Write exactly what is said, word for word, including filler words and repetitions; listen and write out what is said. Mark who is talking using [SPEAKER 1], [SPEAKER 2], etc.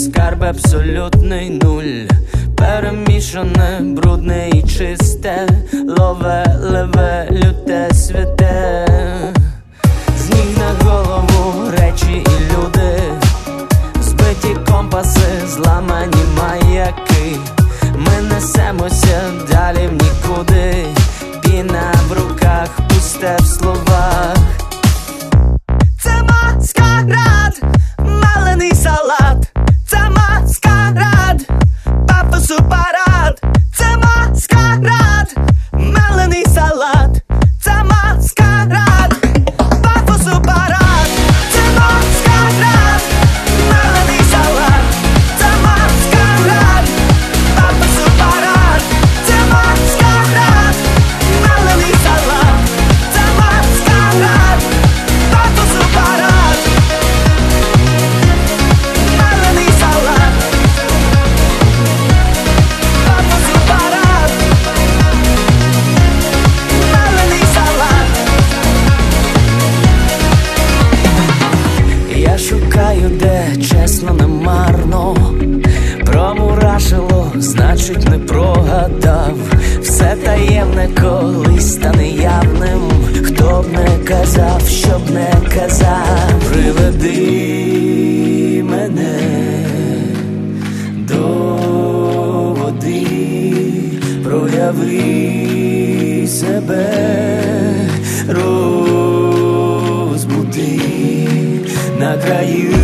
[SPEAKER 1] скарб абсолютний нуль, перемішане, брудне і чисте, лове, леве, люте, святе. З ніг на голову речі і люди, збиті компаси, зламані маяки. Ми несемося далі в нікуди, піна в руках, пусте в словах. Це маскарад, малений салат. Це маскарад, пафосу парад. Це маскарад, малений салат. Це маскарад, пафосу парад. Це маскарад, малений салат. Це маскарад, пафосу парад. Це маскарад, малений салат. Це маскарад, пафосу парад. Малений салат, пафосу парад. Малений салат. Я шукаю, де чесно, не марно. Промурашило, значить не прогадав. Все таємне колись стане явним. Хто б не казав, що б не казав. Приведи мене до води, прояви себе, розбуди на краю